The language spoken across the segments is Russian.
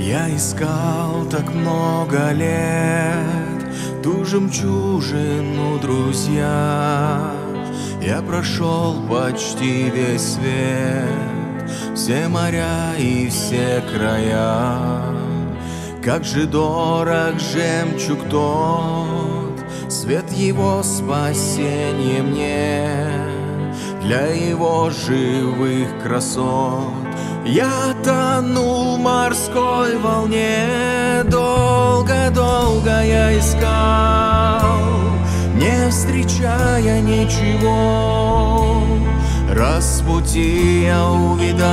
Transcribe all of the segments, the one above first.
Я искал так много лет ту жемчужину, друзья. Я прошел почти весь свет, все моря и все края. Как же дорог жемчуг тот, свет его спасения мне. Для его живых красот я тонул в морской волне. Долго-долго я искал, не встречая ничего. Раз в пути я увидал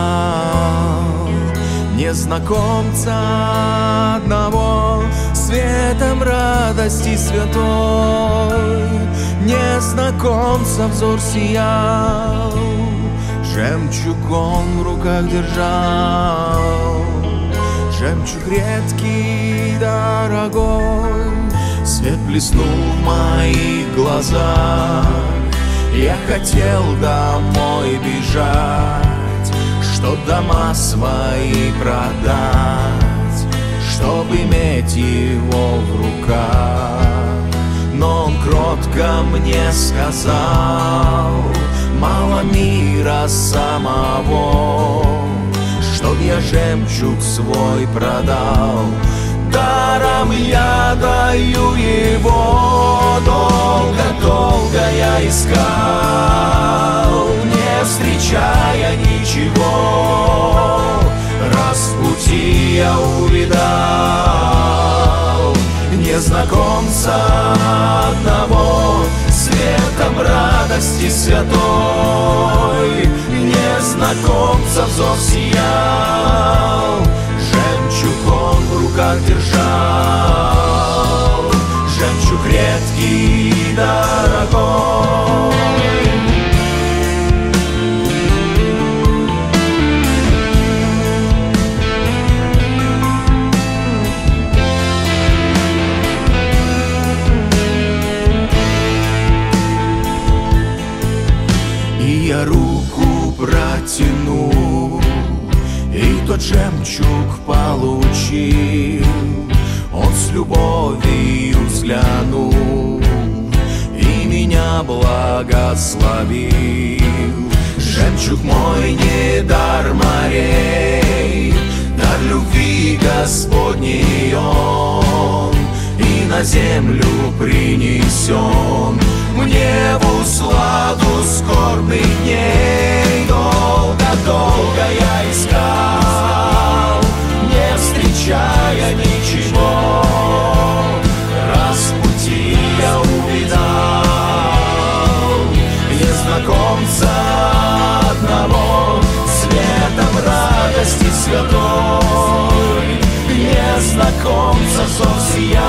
незнакомца одного, светом радости святой. Незнакомца взор сиял, жемчуг он в руках держал. Жемчуг редкий, дорогой, свет блеснул в моих глазах. Я хотел домой бежать, чтоб дома свои продать, чтоб иметь его в руках. Но он кротко мне сказал: мало мира самого, чтоб я жемчуг свой продал. Даром я даю его. Долго-долго я искал, не встречая ничего. Раз в пути я увидал незнакомца одного, светом радости святой. Незнакомца взор сиял, жемчуг он в руках держал. Жемчуг редкий, дорогой. И я руку протянул, и тот жемчуг получил. Он с любовью взглянул и меня благословил. Жемчуг мой не дар морей, дар любви Господней он, и на землю принесен мне в усладу скорбных дней. Долго-долго я искал, не встречая ничего. Раз в пути я увидал незнакомца одного, светом радости святой. Незнакомца взор сиял,